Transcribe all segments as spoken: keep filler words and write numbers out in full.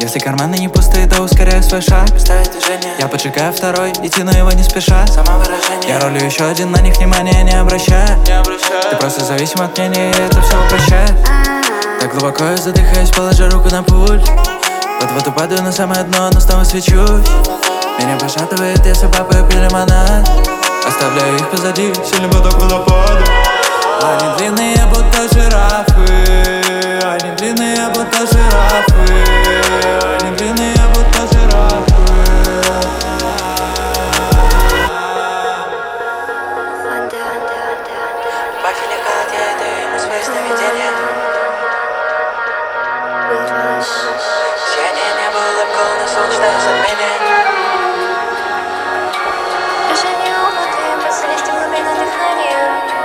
Если карманы не пустые, то ускоряю свой шаг. Ставить движение, я поджигаю второй, идти на его не спеша. самовыражение, я ролю еще один, на них внимания не обращая. не обращаю. Ты просто зависим от мнения, и это все упрощает. Так глубоко я задыхаюсь, положа руку на пульт. Под воду падаю на самое дно, но снова свечусь. Меня пошатывает, я с собакой пью лимонад. Оставляю их позади, сильный поток водопада. Они длинные, будто жирафы. Они длинные, будто жирафы. Они длинные, будто жирафы. Бахилика, я даю ему свои сновидения. Сияние неба, улыбка, луны, солнечное затмение. Движение опыта, посредством глубины дыхания.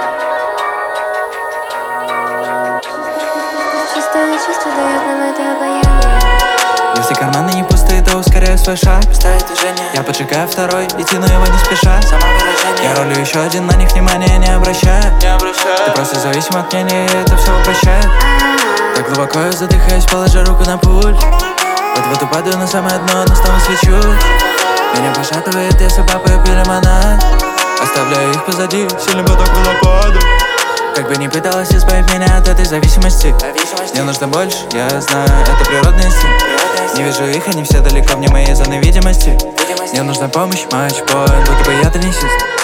Шестое чувство дает нам это обаяние. Если карманы не пустые, то ускоряю свой шаг. Ставить движение, я поджигаю второй, идти на его не спеша. самовыражение, я ролю еще один, на них внимания не обращая. не обращаю. Ты просто зависим от мнения, и это все упрощает. Так глубоко я задыхаюсь, положа руку на пульт. Под воду падаю на самое дно, но снова свечусь. Меня пошатывает, я с собакой пью лимонад. Оставляю их позади, сильный поток водопада. Как бы ни пыталась избавить меня от этой зависимости, Зависимости, мне нужно больше, я знаю, это природный инстинкт. природность, Не вижу их, они все далеко, вне моей зоны видимости. видимость. Мне нужна помощь, матч-поинт, будто бы я теннисист.